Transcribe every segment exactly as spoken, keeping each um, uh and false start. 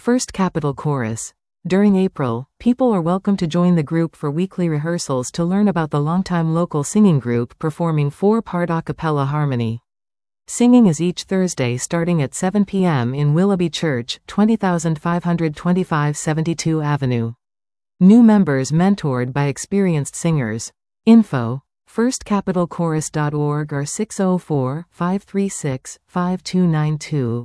First Capital Chorus. During April, people are welcome to join the group for weekly rehearsals to learn about the longtime local singing group performing four-part a cappella harmony. Singing is each Thursday starting at seven p m in Willoughby Church, twenty thousand five hundred twenty-five seventy-two Avenue. New members mentored by experienced singers. Info: first capital chorus dot org or six oh four, five three six, five two nine two.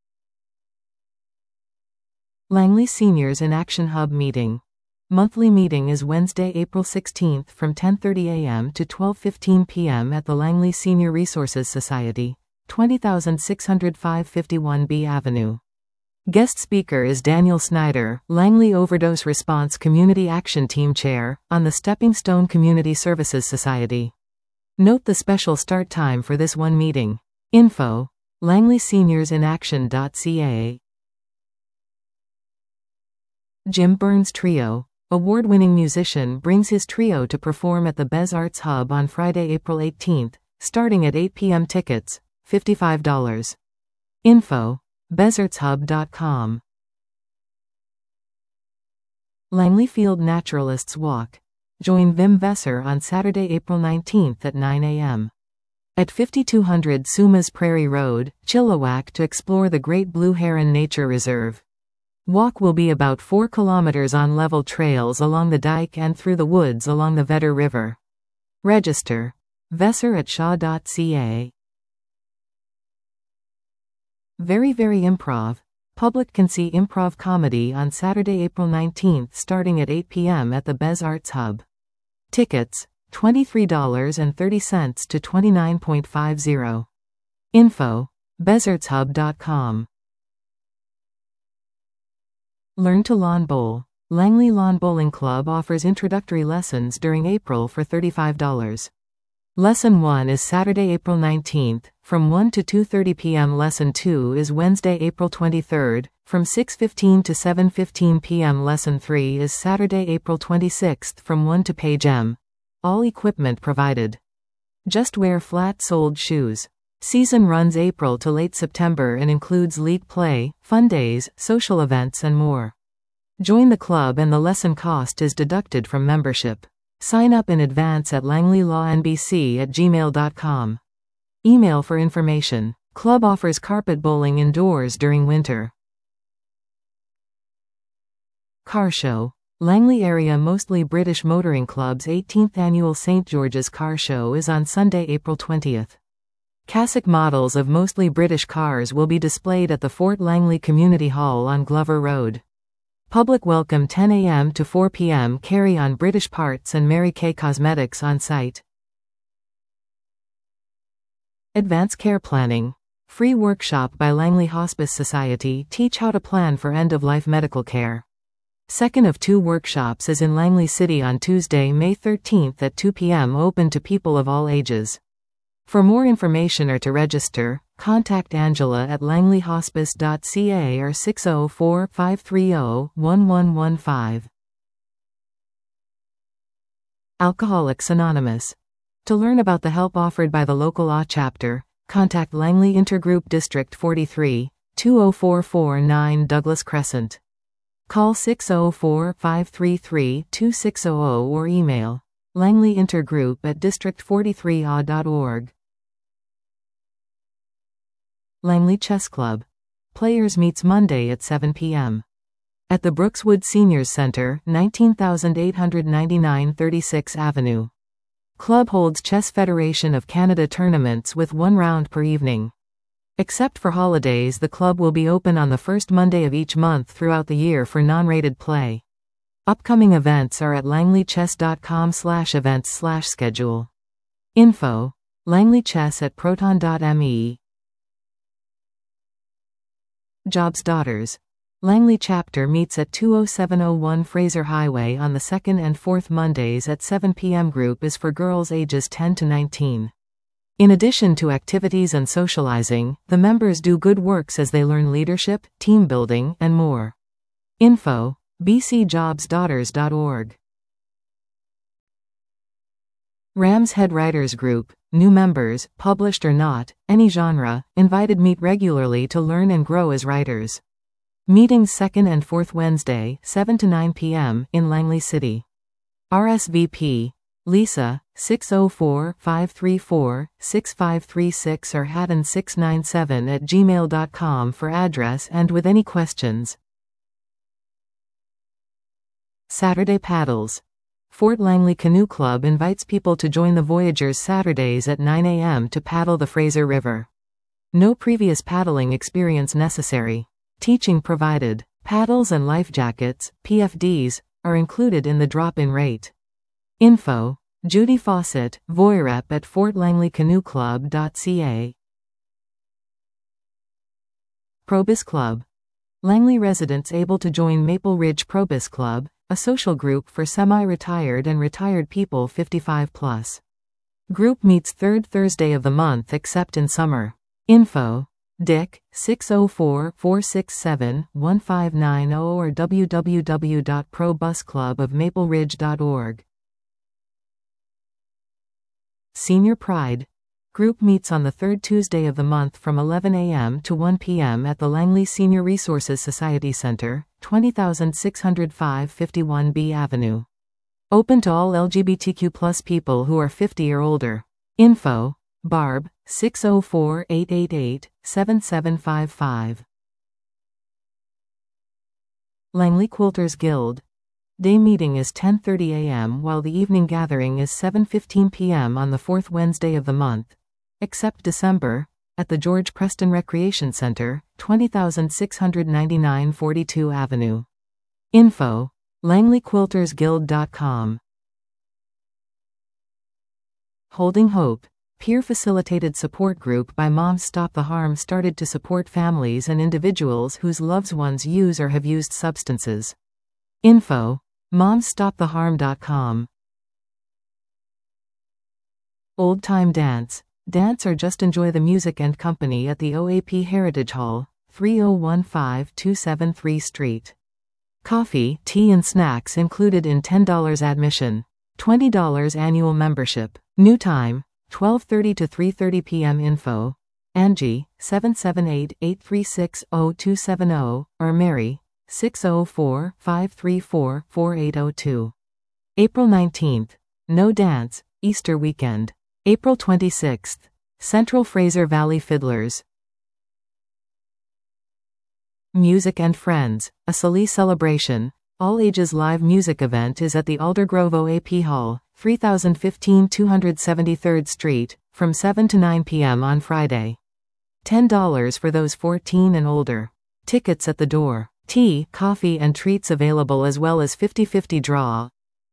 Langley Seniors in Action Hub Meeting. Monthly meeting is Wednesday, April sixteenth from ten thirty a m to twelve fifteen p m at the Langley Senior Resources Society, twenty thousand six hundred five fifty-one B Avenue. Guest speaker is Daniel Snyder, Langley Overdose Response Community Action Team Chair, on the Stepping Stone Community Services Society. Note the special start time for this one meeting. Info: langley seniors in action dot c a. Jim Burns Trio. Award-winning musician brings his trio to perform at the Bez Arts Hub on Friday, April eighteenth, starting at eight p m Tickets, fifty-five dollars. Info: bez arts hub dot com. Langley Field Naturalists Walk. Join Wim Vesser on Saturday, April nineteenth at nine a m at fifty-two hundred Sumas Prairie Road, Chilliwack to explore the Great Blue Heron Nature Reserve. Walk will be about four kilometers on level trails along the dike and through the woods along the Vedder River. Register: vesser at shaw dot c a. Very Very Improv. Public can see improv comedy on Saturday, April nineteenth starting at eight p m at the Bez Arts Hub. Tickets, twenty-three dollars and thirty cents to twenty-nine fifty. Info: bez arts hub dot com. Learn to Lawn Bowl. Langley Lawn Bowling Club offers introductory lessons during April for thirty-five dollars. Lesson one is Saturday, April nineteenth, from one to two thirty p m Lesson two is Wednesday, April twenty-third, from six fifteen to seven fifteen p m Lesson three is Saturday, April twenty-sixth, from one to page m. All equipment provided. Just wear flat-soled shoes. Season runs April to late September and includes league play, fun days, social events and more. Join the club and the lesson cost is deducted from membership. Sign up in advance at langley law n b c at gmail dot com. Email for information. Club offers carpet bowling indoors during winter. Car Show. Langley Area Mostly British Motoring Club's eighteenth Annual Saint George's Car Show is on Sunday, April twentieth. Classic models of mostly British cars will be displayed at the Fort Langley Community Hall on Glover Road. Public welcome ten a m to four p m Carry on British Parts and Mary Kay Cosmetics on site. Advance Care Planning. Free workshop by Langley Hospice Society teach how to plan for end-of-life medical care. Second of two workshops is in Langley City on Tuesday, May thirteenth at two p m open to people of all ages. For more information or to register, contact Angela at langley hospice dot c a or six oh four, five three oh, one one one five. Alcoholics Anonymous. To learn about the help offered by the local A chapter, contact Langley Intergroup District forty-three, two oh four four nine Douglas Crescent. Call six oh four, five three three, two six zero zero or email langley intergroup at district forty-three a dot org. Langley Chess Club. Players meets Monday at seven p m at the Brookswood Seniors Center, nineteen thousand eight hundred ninety-nine thirty-sixth Avenue. Club holds Chess Federation of Canada tournaments with one round per evening. Except for holidays, the club will be open on the first Monday of each month throughout the year for non-rated play. Upcoming events are at langley chess dot com slash events slash schedule. Info: langley chess at proton dot m e. Jobs Daughters. Langley chapter meets at two oh seven oh one Fraser Highway on the second and fourth Mondays at seven p m Group is for girls ages ten to nineteen. In addition to activities and socializing, the members do good works as they learn leadership, team building, and more. Info: b c jobs daughters dot org. Ram's Head Writers Group. New members, published or not, any genre, invited meet regularly to learn and grow as writers. Meetings second and fourth Wednesday, seven to nine p m in Langley City. R S V P. Lisa, six oh four, five three four, six five three six or hatton six nine seven at gmail dot com for address and with any questions. Saturday Paddles. Fort Langley Canoe Club invites people to join the Voyagers Saturdays at nine a m to paddle the Fraser River. No previous paddling experience necessary. Teaching provided. Paddles and life jackets, P F Ds, are included in the drop-in rate. Info. Judy Fawcett, Voirep at fort langley canoe club dot c a. Probus Club. Langley residents able to join Maple Ridge Probus Club, a social group for semi-retired and retired people fifty-five plus. Group meets third Thursday of the month except in summer. Info. Dick, six oh four, four six seven, one five nine oh or w w w dot pro bus club of maple ridge dot org. Senior Pride. Group meets on the third Tuesday of the month from eleven a m to one p m at the Langley Senior Resources Society Center, twenty thousand six hundred five fifty-one B Avenue. Open to all L G B T Q plus people who are fifty or older. Info. Barb, six oh four, eight eight eight, seven seven five five. Langley Quilters Guild. Day meeting is ten thirty a m while the evening gathering is seven fifteen p m on the fourth Wednesday of the month, except December, at the George Preston Recreation Center, twenty thousand six hundred ninety-nine forty-two Avenue. Info. langley quilters guild dot com. Holding Hope. Peer-facilitated support group by Moms Stop the Harm started to support families and individuals whose loved ones use or have used substances. Info. moms stop the harm dot com. Old Time Dance. Dance or just enjoy the music and company at the O A P Heritage Hall, three oh one five two seventy-three Street. Coffee, tea and snacks included in ten dollars admission. twenty dollars annual membership. New time, twelve thirty to three thirty p m Info. Angie, seven seven eight, eight three six, oh two seven oh, or Mary, six oh four, five three four, four eight oh two. April nineteenth. No Dance, Easter Weekend. April twenty-sixth. Central Fraser Valley Fiddlers. Music and Friends, a Sallee celebration, all-ages live music event is at the Aldergrove O A P Hall, three thousand fifteen two hundred seventy-third Street, from seven to nine p m on Friday. ten dollars for those fourteen and older. Tickets at the door. Tea, coffee and treats available as well as fifty fifty draw.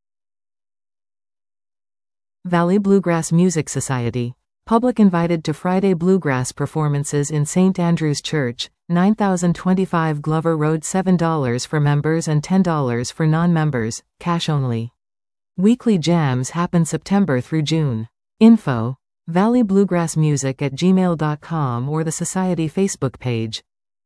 Valley Bluegrass Music Society. Public invited to Friday Bluegrass performances in Saint Andrew's Church, nine thousand twenty-five Glover Road. Seven dollars for members and ten dollars for non-members, cash only. Weekly jams happen September through June. Info. valley bluegrass music at gmail dot com or the Society Facebook page.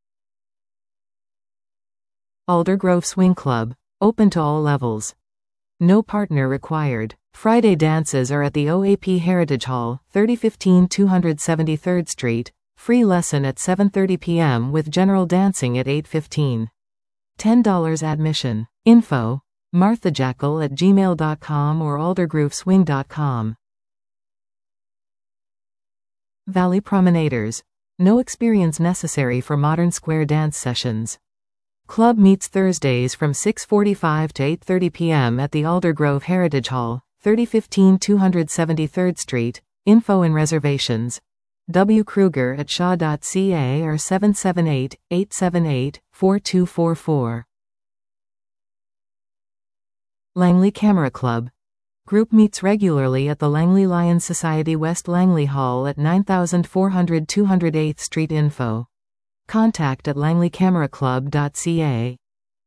Aldergrove Swing Club. Open to all levels. No partner required. Friday dances are at the O A P Heritage Hall, thirty fifteen two hundred seventy-third Street. Free lesson at seven thirty p m with general dancing at eight fifteen. ten dollars admission. Info. martha jackal at gmail dot com or aldergrove swing dot com. Valley Promenaders. No experience necessary for modern square dance sessions. Club meets Thursdays from six forty-five to eight thirty p m at the Aldergrove Heritage Hall, thirty fifteen two hundred seventy-third Street. Info and reservations. W. Kruger at shaw dot c a or seven seven eight, eight seven eight, four two four four. Langley Camera Club. Group meets regularly at the Langley Lions Society West Langley Hall at nine thousand four hundred two hundred eighth Street. Info. Contact at langley camera club dot c a.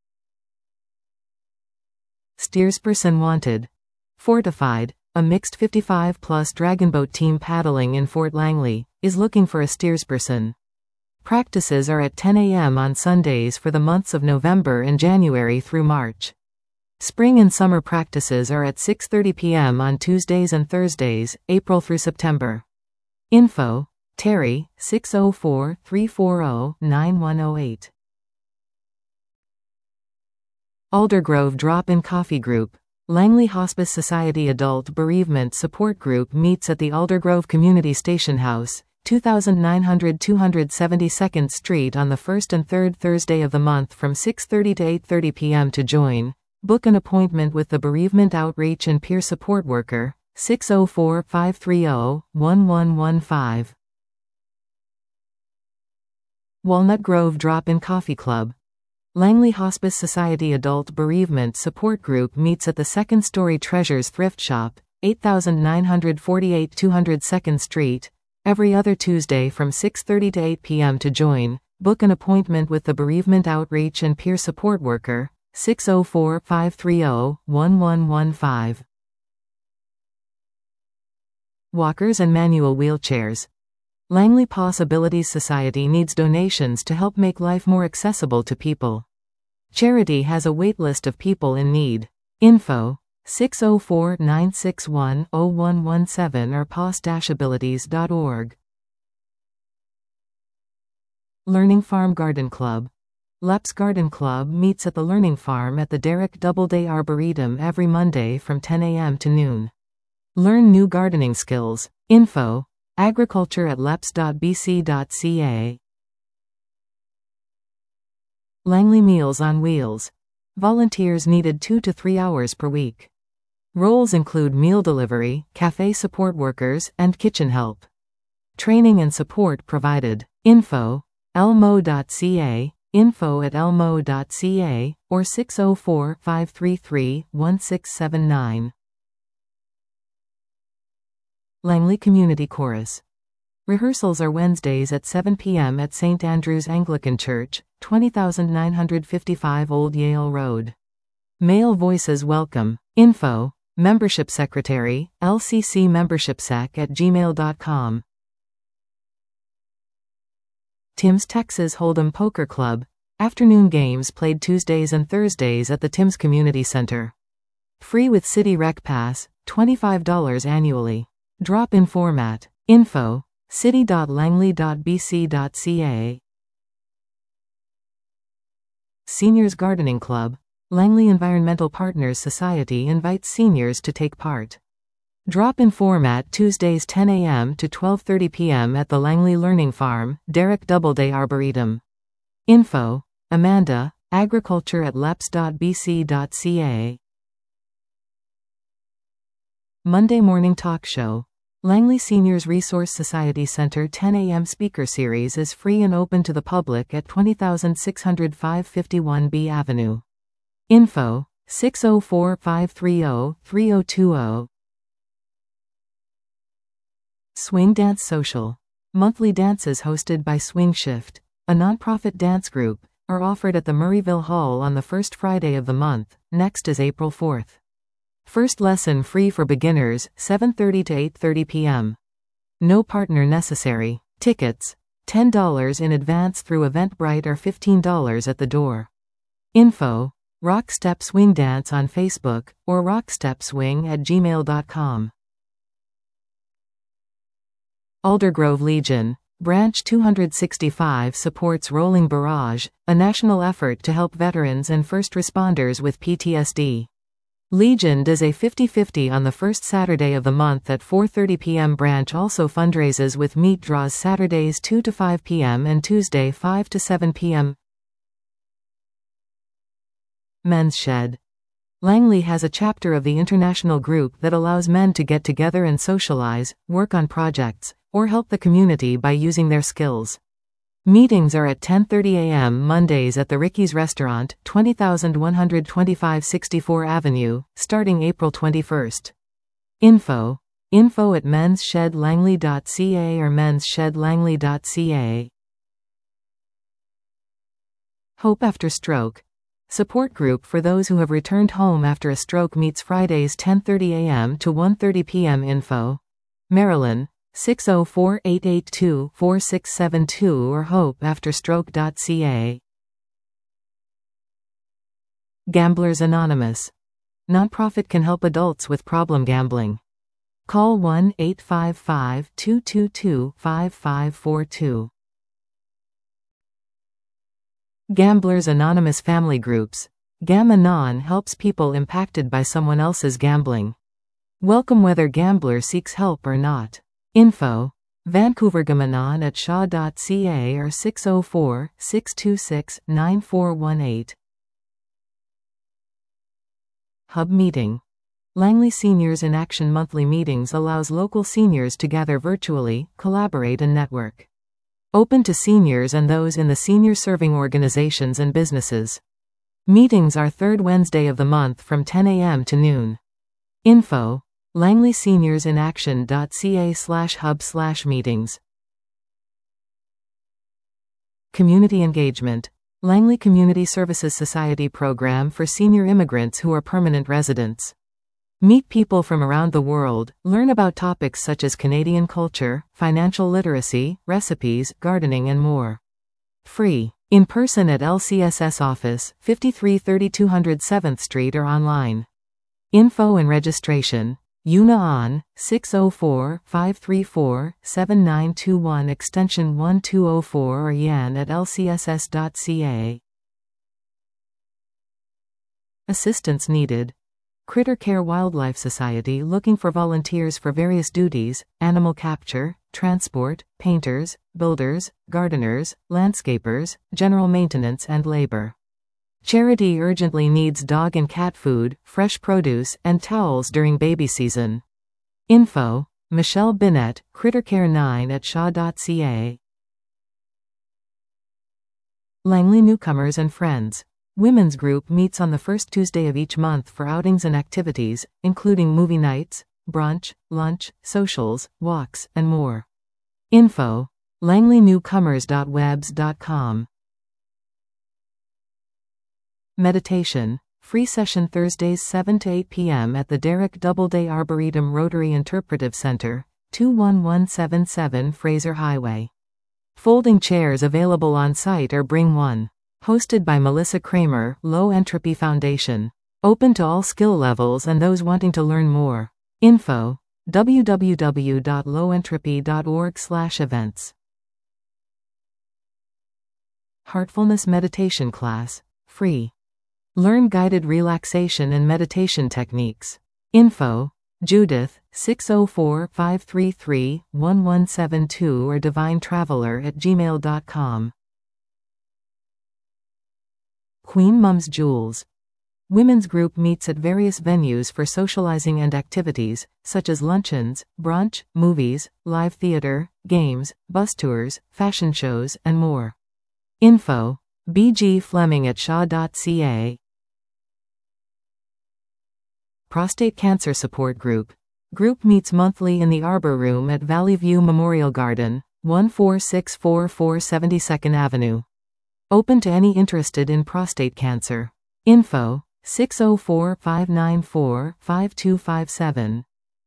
Steersperson Wanted. Fortified, a mixed fifty-five plus dragonboat team paddling in Fort Langley, is looking for a steersperson. Practices are at ten a m on Sundays for the months of November and January through March. Spring and summer practices are at six thirty p m on Tuesdays and Thursdays, April through September. Info. Terry, six oh four, three four oh, nine one oh eight. Aldergrove Drop-In Coffee Group. Langley Hospice Society Adult Bereavement Support Group meets at the Aldergrove Community Station House, two thousand nine hundred two hundred seventy-second Street on the first and third Thursday of the month from six thirty to eight thirty p m to join. Book an appointment with the Bereavement Outreach and Peer Support Worker, six oh four, five three oh, one one one five. Walnut Grove Drop-In Coffee Club. Langley Hospice Society Adult Bereavement Support Group meets at the Second Story Treasures Thrift Shop, eight thousand nine hundred forty-eight two hundred second Street, every other Tuesday from six thirty to eight p m to join. Book an appointment with the Bereavement Outreach and Peer Support Worker, six oh four, five three oh, one one one five. Walkers and Manual Wheelchairs. Langley Possibilities Society needs donations to help make life more accessible to people. Charity has a waitlist of people in need. Info: six oh four, nine six one, oh one one seven or pos dash abilities dot org. Learning Farm Garden Club. Leps Garden Club meets at the Learning Farm at the Derrick Doubleday Arboretum every Monday from ten a m to noon. Learn new gardening skills. Info: agriculture at leps dot b c dot c a. Langley Meals on Wheels. Volunteers needed two to three hours per week. Roles include meal delivery, cafe support workers, and kitchen help. Training and support provided. Info: elmo dot c a, info at elmo dot c a, or six oh four, five three three, one six seven nine. Langley Community Chorus. Rehearsals are Wednesdays at seven p m at Saint Andrew's Anglican Church, twenty nine fifty-five Old Yale Road. Male voices welcome. Info: Membership Secretary, L C C membershipsec at gmail dot com. Tim's Texas Hold'em Poker Club. Afternoon games played Tuesdays and Thursdays at the Tim's Community Center. Free with City Rec Pass, twenty-five dollars annually. Drop-in format. Info: city dot langley dot b c dot c a. Seniors Gardening Club. Langley Environmental Partners Society invites seniors to take part. Drop-in format Tuesdays ten a m to twelve thirty p m at the Langley Learning Farm, Derrick Doubleday Arboretum. Info: Amanda, agriculture at leps dot b c dot c a. Monday Morning Talk Show. Langley Seniors Resource Society Center ten a m Speaker Series is free and open to the public at twenty six hundred five fifty-one B Avenue. Info: six oh four, five three oh, three oh two oh. Swing Dance Social. Monthly dances hosted by Swing Shift, a nonprofit dance group, are offered at the Murrayville Hall on the first Friday of the month. Next is April fourth. First lesson free for beginners, seven thirty to eight thirty p m No partner necessary. Tickets: ten dollars in advance through Eventbrite or fifteen dollars at the door. Info: Rock Step Swing Dance on Facebook, or rockstepswing at gmail dot com. Aldergrove Legion. Branch two sixty-five supports Rolling Barrage, a national effort to help veterans and first responders with P T S D. Legion does a fifty fifty on the first Saturday of the month at four thirty p m Branch also fundraises with meat draws Saturdays two to five p m and Tuesday five to seven p m Men's Shed. Langley has a chapter of the international group that allows men to get together and socialize, work on projects, or help the community by using their skills. Meetings are at ten thirty a m Mondays at the Ricky's Restaurant, twenty-one twenty-five sixty-four Avenue, starting April twenty-first. Info: info at mens shed langley dot c a or mens shed langley dot c a. Hope After Stroke. Support group for those who have returned home after a stroke meets Fridays ten thirty a m to one thirty p m Info: Marilyn, six oh four, eight eight two, four six seven two or hope after stroke dot c a. Gamblers Anonymous. Nonprofit can help adults with problem gambling. Call one eight five five, two two two, five five four two. Gamblers Anonymous Family Groups. Gamma Non helps people impacted by someone else's gambling. Welcome whether gambler seeks help or not. Info. Vancouver Gamma Non at shaw dot c a or six oh four, six two six, nine four one eight. Hub Meeting. Langley Seniors in Action monthly meetings allows local seniors to gather virtually, collaborate and network. Open to seniors and those in the senior serving organizations and businesses. Meetings are third Wednesday of the month from ten a m to noon. Info. langley seniors in action dot c a slash hub slash meetings. Community Engagement. Langley Community Services Society program for senior immigrants who are permanent residents. Meet people from around the world, learn about topics such as Canadian culture, financial literacy, recipes, gardening and more. Free. In person at L C S S office, fifty-three thirty two hundred seventh Street or online. Info and registration. Una on, six oh four, five three four, seven nine two one extension one two oh four or yan at l c s s dot c a. Assistance needed. Critter Care Wildlife Society looking for volunteers for various duties: animal capture, transport, painters, builders, gardeners, landscapers, general maintenance and labor. Charity urgently needs dog and cat food, fresh produce, and towels during baby season. Info. Michelle Binet, Critter Care nine at shaw dot c a. Langley Newcomers and Friends. Women's group meets on the first Tuesday of each month for outings and activities, including movie nights, brunch, lunch, socials, walks, and more. Info. langley newcomers dot webs dot com. Meditation. Free session Thursdays seven to eight p m at the Derek Doubleday Arboretum Rotary Interpretive Center, two one one seven seven Fraser Highway. Folding chairs available on site or bring one. Hosted by Melissa Kramer, Low Entropy Foundation. Open to all skill levels and those wanting to learn more. Info. w w w dot low entropy dot org slash events. Heartfulness Meditation Class. Free. Learn guided relaxation and meditation techniques. Info. Judith, six oh four, five three three, one one seven two or divine traveler at gmail dot com. Queen Mums Jewels. Women's group meets at various venues for socializing and activities, such as luncheons, brunch, movies, live theater, games, bus tours, fashion shows, and more. Info. B G Fleming at shaw dot c a. Prostate Cancer Support Group. Group meets monthly in the Arbor Room at Valley View Memorial Garden, one four six four four seventy-second Avenue. Open to any interested in prostate cancer. Info. six oh four, five nine four, five two five seven.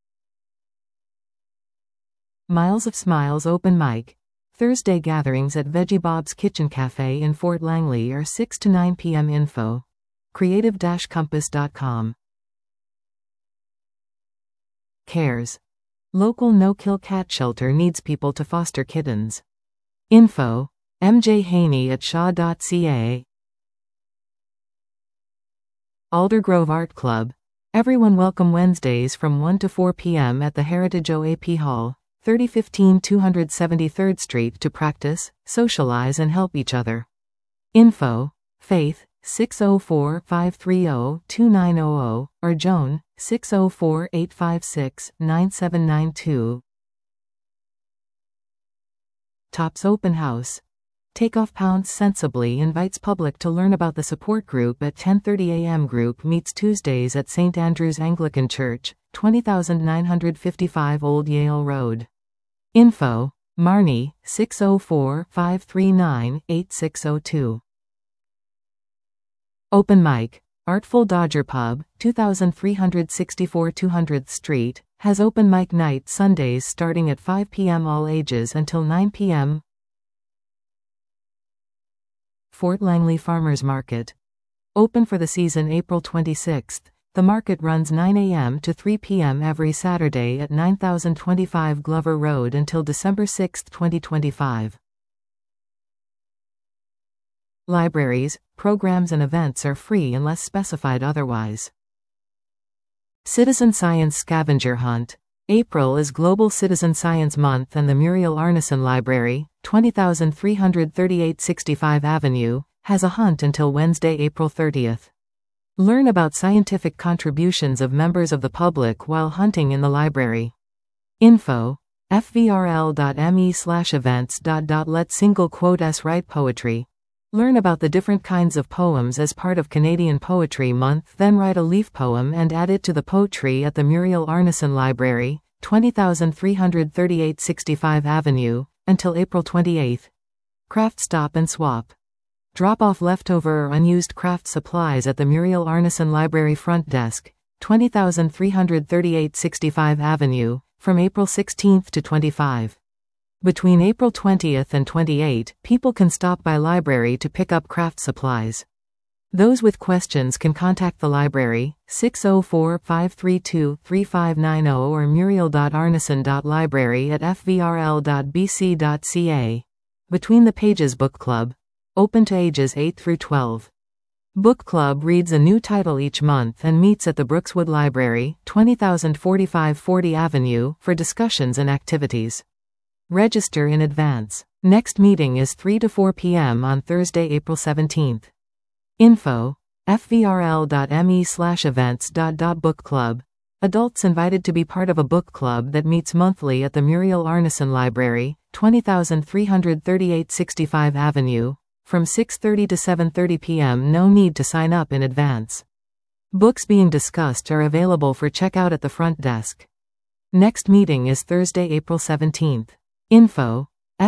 Miles of Smiles Open Mic. Thursday gatherings at Veggie Bob's Kitchen Cafe in Fort Langley are six to nine p m Info. creative dash compass dot com. Cares. Local no-kill cat shelter needs people to foster kittens. Info. M J Haney at shaw dot c a. Aldergrove Art Club. Everyone welcome Wednesdays from one to four p m at the Heritage O A P Hall, thirty fifteen two seventy-third Street to practice, socialize and help each other. Info. Faith, six oh four, five three oh, two nine oh oh, or Joan, six oh four, eight five six, nine seven nine two. Tops Open House. Takeoff Pounds Sensibly invites public to learn about the support group at ten thirty a m Group meets Tuesdays at Saint Andrew's Anglican Church, twenty nine fifty-five Old Yale Road. Info. Marnie, six oh four, five three nine, eight six oh two. Open Mic. Artful Dodger Pub, twenty-three sixty-four two hundredth Street, has open mic night Sundays starting at five p m all ages until nine p m Fort Langley Farmers Market. Open for the season April twenty-sixth. The market runs nine a m to three p m every Saturday at nine thousand twenty-five Glover Road until December sixth twenty twenty-five. Libraries, programs and events are free unless specified otherwise. Citizen Science Scavenger Hunt. April is Global Citizen Science Month and the Muriel Arneson Library, twenty thousand three hundred thirty-eight sixty-five Avenue, has a hunt until Wednesday, April thirtieth. Learn about scientific contributions of members of the public while hunting in the library. Info: fvrl.me slash events. Let single quote s write poetry. Learn about the different kinds of poems as part of Canadian Poetry Month, then write a leaf poem and add it to the poetry at the Muriel Arneson Library, twenty thousand three hundred thirty-eight sixty-five Avenue, until April twenty-eighth. Craft Stop and Swap. Drop off leftover or unused craft supplies at the Muriel Arneson Library front desk, twenty thousand three hundred thirty-eight sixty-five Avenue, from April sixteenth to twenty-fifth. Between April twentieth and twenty-eighth, people can stop by library to pick up craft supplies. Those with questions can contact the library, six oh four, five three two, three five nine oh or muriel dot arneson dot library at f v r l dot b c dot c a. Between the Pages Book Club. Open to ages eight through twelve. Book Club reads a new title each month and meets at the Brookswood Library, twenty thousand forty-five forty Avenue, for discussions and activities. Register in advance. Next meeting is three to four p m on Thursday, April seventeenth. Info: fvrl.me slash events. Book Club. Adults invited to be part of a book club that meets monthly at the Muriel Arneson Library, twenty thousand three hundred thirty-eight sixty-five Avenue, from six thirty to seven thirty p m No need to sign up in advance. Books being discussed are available for checkout at the front desk. Next meeting is Thursday, April seventeenth. Info: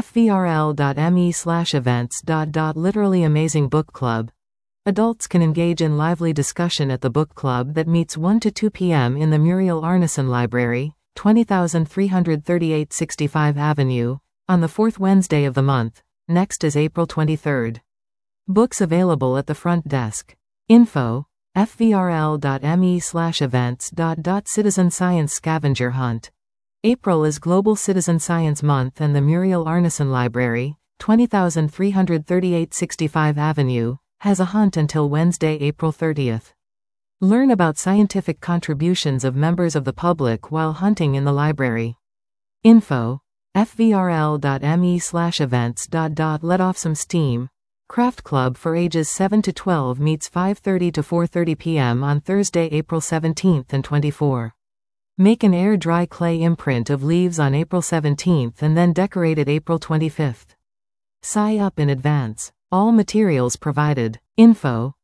fvrl.me slash events. Literally Amazing Book Club. Adults can engage in lively discussion at the book club that meets one to two p m in the Muriel Arneson Library, twenty thousand three hundred thirty-eight sixty-five Avenue, on the fourth Wednesday of the month. Next is April twenty-third. Books available at the front desk. Info: fvrl.me slash events. Citizen Science Scavenger Hunt. April is Global Citizen Science Month and the Muriel Arneson Library, twenty thousand three hundred thirty-eight sixty-five Avenue, has a hunt until Wednesday, April thirtieth. Learn about scientific contributions of members of the public while hunting in the library. Info: fvrl.me slash events. Let off some steam. Craft Club for ages seven to twelve meets five thirty to four thirty p m on Thursday, April seventeenth and twenty-fourth. Make an air-dry clay imprint of leaves on April seventeenth and then decorate it April twenty-fifth. Sign up in advance. All materials provided. Info: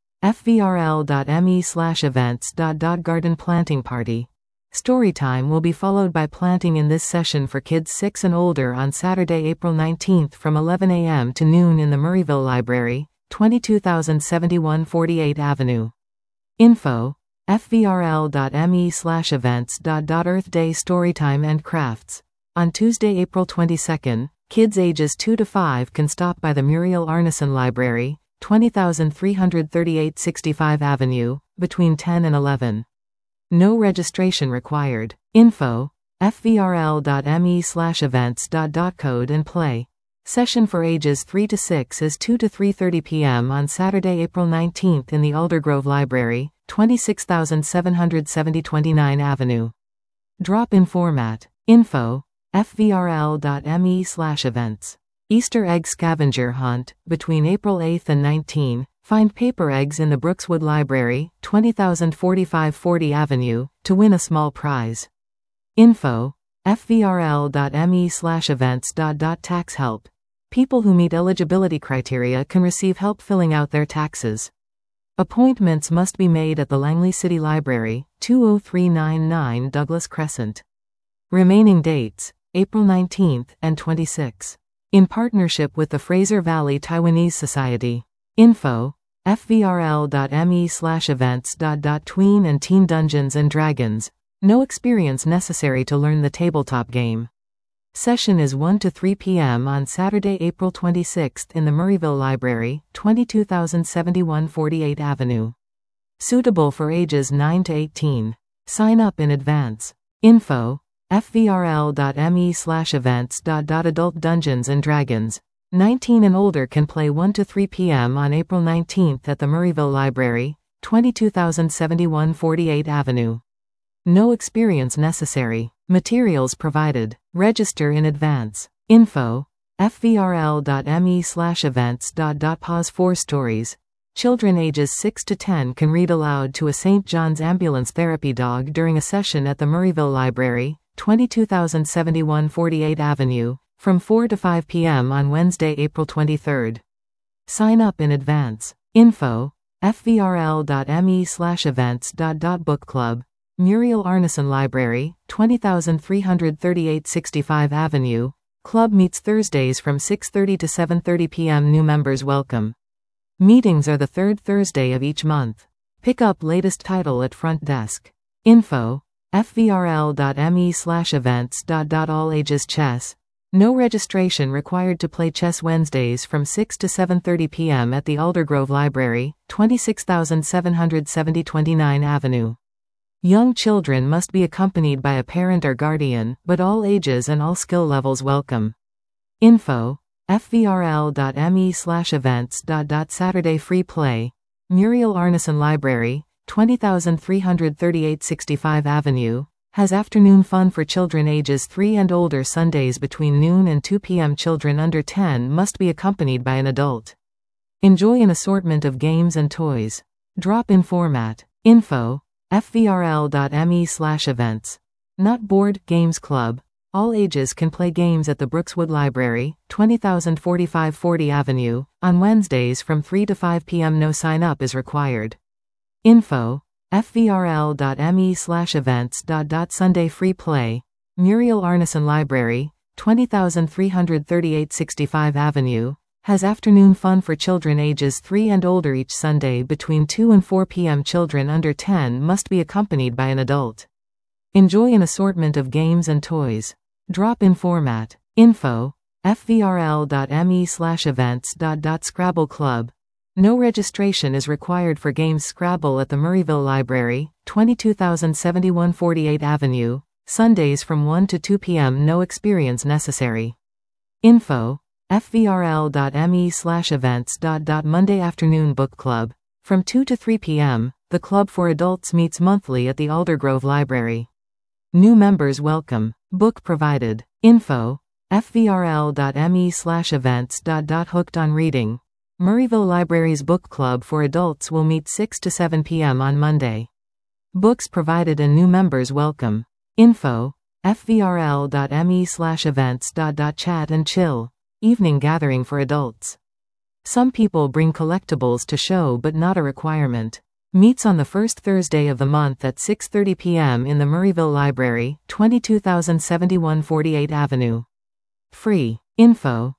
fvrl.me slash events. Garden Planting Party. Storytime will be followed by planting in this session for kids six and older on Saturday, April nineteenth from eleven a m to noon in the Murrayville Library, twenty-two thousand seventy-one forty-eight Avenue. Info: fvrl.me slash events. Earth Day Storytime and Crafts. On Tuesday, April twenty-second, kids ages two to five can stop by the Muriel Arneson Library, twenty thousand three hundred thirty-eight sixty-five Avenue, between ten and eleven. No registration required. Info: fvrl.me slash events. Code and play. Session for ages three to six is two to three thirty p m on Saturday, April nineteenth in the Aldergrove Library, twenty-six thousand seven hundred seventy twenty-nine Avenue. Drop-in format. Info: fvrl.me slash events. Easter Egg Scavenger Hunt. Between April eighth and nineteenth, find paper eggs in the Brookswood Library, twenty thousand forty-five forty Avenue, to win a small prize. Info: fvrl.me slash events. Tax help. People who meet eligibility criteria can receive help filling out their taxes. Appointments must be made at the Langley City Library, two oh three ninety-nine Douglas Crescent. Remaining dates: April nineteenth and twenty-sixth. In partnership with the Fraser Valley Taiwanese Society. Info: fvrl.me slash events. Tween and Teen Dungeons and Dragons. No experience necessary to learn the tabletop game. Session is one to three p m on Saturday, April twenty-sixth in the Murrayville Library, twenty-two thousand seventy-one forty-eight Avenue. Suitable for ages nine to eighteen. Sign up in advance. Info: fvrl.me slash events. Adult Dungeons and Dragons. nineteen and older can play one to three p m on April nineteenth at the Murrayville Library, twenty-two thousand seventy-one forty-eighth Avenue. No experience necessary. Materials provided. Register in advance. Info: fvrl.me slash events. Pause for stories. Children ages six to ten can read aloud to a Saint John's Ambulance Therapy dog during a session at the Murrayville Library, twenty-two thousand seventy-one forty-eighth Avenue, from four to five p m on Wednesday, April twenty-third. Sign up in advance. Info: fvrl.me slash events. Book Club. Muriel Arneson Library, twenty thousand three hundred thirty-eight sixty-five Avenue. Club meets Thursdays from six thirty to seven thirty p m New members welcome. Meetings are the third Thursday of each month. Pick up latest title at front desk. Info: fvrl.me slash events. All ages chess. No registration required to play chess Wednesdays from six to seven thirty p m at the Aldergrove Library, twenty-six thousand seven hundred seventy twenty-ninth Avenue. Young children must be accompanied by a parent or guardian, but all ages and all skill levels welcome. Info: fvrl.me slash events. Saturday free play. Muriel Arneson Library, twenty thousand three hundred thirty-eight sixty-five Avenue, has afternoon fun for children ages three and older Sundays between noon and two p m Children under ten must be accompanied by an adult. Enjoy an assortment of games and toys. Drop-in format. Info: fvrl.me slash events. Not Board Games Club. All ages can play games at the Brookswood Library, twenty thousand forty-five forty Avenue, on Wednesdays from three to five p m No sign-up is required. Info: fvrl.me slash events. Sunday free play. Muriel Arneson Library, twenty thousand three hundred thirty-eight sixty-five Avenue, has afternoon fun for children ages three and older each Sunday between two and four p m Children under ten must be accompanied by an adult. Enjoy an assortment of games and toys. Drop-in format. Info: fvrl.me slash events. Scrabble Club. No registration is required for games Scrabble at the Murrayville Library, twenty-two thousand seventy-one forty-eighth Avenue, Sundays from one to two p m No experience necessary. Info: fvrl.me slash events. Monday afternoon book club. From two to three p m, the club for adults meets monthly at the Aldergrove Library. New members welcome. Book provided. Info: fvrl.me slash events. Hooked on reading. Murrayville Library's book club for adults will meet six to seven p m on Monday. Books provided and new members welcome. Info: fvrl.me slash events. Chat and chill. Evening gathering for adults. Some people bring collectibles to show but not a requirement. Meets on the first Thursday of the month at six thirty p m in the Murrayville Library, twenty-two thousand seventy-one forty-eighth Avenue. Free. Info: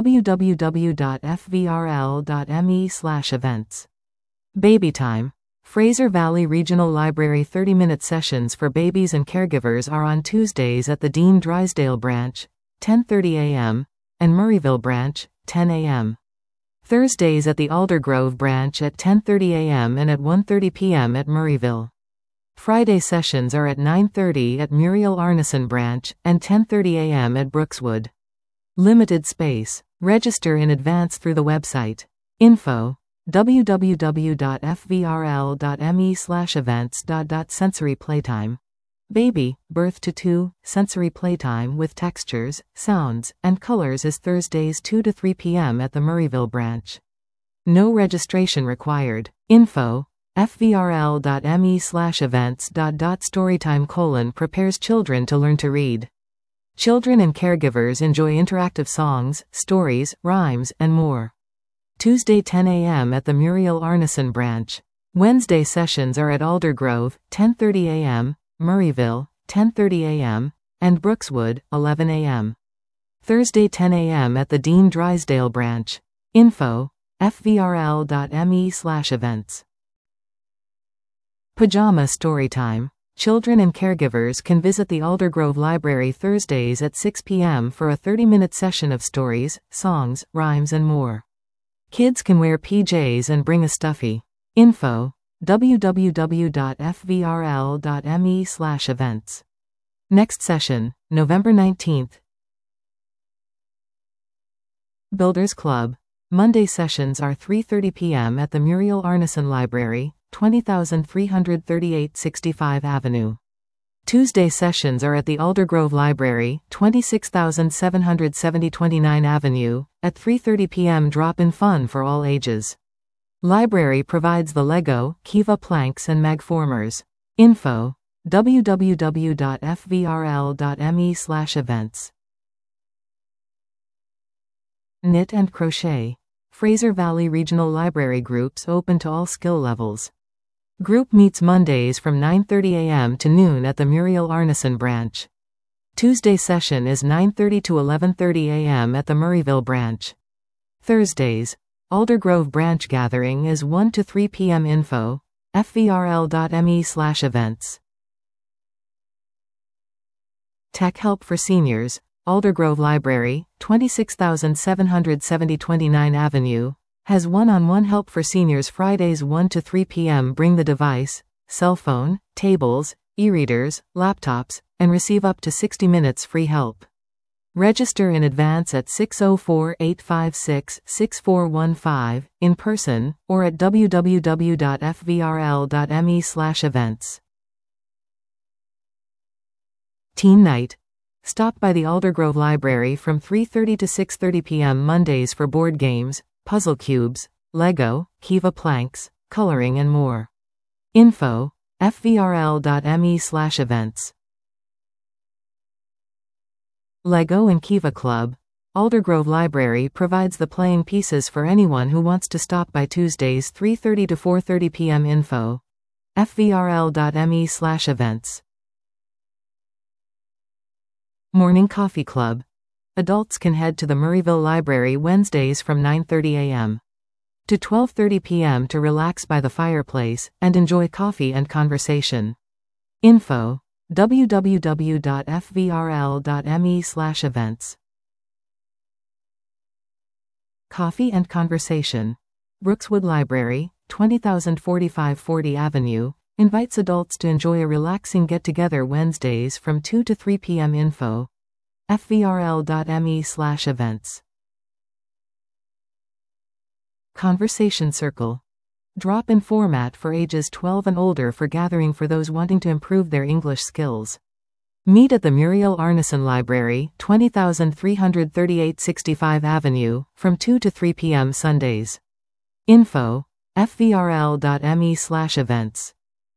www.fvrl.me slash events. Baby time. Fraser Valley Regional Library thirty minute sessions for babies and caregivers are on Tuesdays at the Dean Drysdale branch, ten thirty a m, and Murrayville branch, ten a m Thursdays at the Aldergrove branch at ten thirty a m and at one thirty p m at Murrayville. Friday sessions are at nine thirty at Muriel Arneson branch, and ten thirty a m at Brookswood. Limited space. Register in advance through the website. Info: www.fvrl.me slash events. Sensory playtime. Baby, birth to two, sensory playtime with textures, sounds, and colors is Thursdays two to three p m at the Murrayville branch. No registration required. Info: fvrl.me slash events. Storytime colon prepares children to learn to read. Children and caregivers enjoy interactive songs, stories, rhymes, and more. Tuesday ten a m at the Muriel Arneson branch. Wednesday sessions are at Aldergrove, ten thirty a m, Murrayville, ten thirty a m, and Brookswood, eleven a m Thursday ten a m at the Dean Drysdale branch. Info: fvrl.me slash events. Pajama Storytime. Children and caregivers can visit the Aldergrove Library Thursdays at six p m for a thirty minute session of stories, songs, rhymes and more. Kids can wear P Js and bring a stuffy. Info: www.fvrl.me slash events. Next session, November nineteenth. Builders Club. Monday sessions are three thirty p m at the Muriel Arneson Library, twenty thousand three hundred thirty-eight sixty-five Avenue. Tuesday sessions are at the Aldergrove Library, twenty-six thousand seven hundred seventy twenty-nine Avenue, at three thirty p m Drop-in fun for all ages. Library provides the Lego, Kiva planks and magformers. Info: w w w dot f v r l dot m e slash events. Knit and crochet. Fraser Valley Regional Library groups open to all skill levels. Group meets Mondays from nine thirty a m to noon at the Muriel Arneson branch. Tuesday session is nine thirty to eleven thirty a m at the Murrayville branch. Thursdays, Aldergrove branch gathering is one to three p m Info: f v r l dot m e slash events. Tech Help for Seniors. Aldergrove Library, twenty-six thousand seven hundred seventy twenty-nine Avenue, has one-on-one help for seniors Fridays one to three p m Bring the device, cell phone, tables, e-readers, laptops, and receive up to sixty minutes free help. Register in advance at six oh four, eight five six, six four one five, in person, or at w w w dot f v r l dot m e slash events. Teen Night. Stop by the Aldergrove Library from three thirty to six thirty p m Mondays for board games, puzzle cubes, Lego, Kiva planks, coloring and more. Info: f v r l dot m e slash events. Lego and Kiva Club. Aldergrove Library provides the playing pieces for anyone who wants to stop by Tuesdays three thirty to four thirty p m Info: f v r l dot m e slash events. Morning Coffee Club. Adults can head to the Murrayville Library Wednesdays from nine thirty a m to twelve thirty p m to relax by the fireplace and enjoy coffee and conversation. Info: w w w dot f v r l dot m e slash events. Coffee and Conversation. Brookswood Library, twenty thousand forty-five forty Avenue, invites adults to enjoy a relaxing get-together Wednesdays from two to three p m Info: f v r l dot m e slash events. Conversation Circle. Drop-in format for ages twelve and older for gathering for those wanting to improve their English skills. Meet at the Muriel Arneson Library, twenty thousand three hundred thirty-eight sixty-five Avenue, from two to three p m Sundays. Info: f v r l dot m e slash events.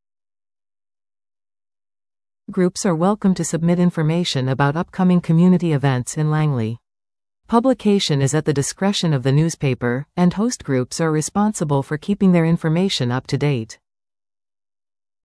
Groups are welcome to submit information about upcoming community events in Langley. Publication is at the discretion of the newspaper, and host groups are responsible for keeping their information up to date.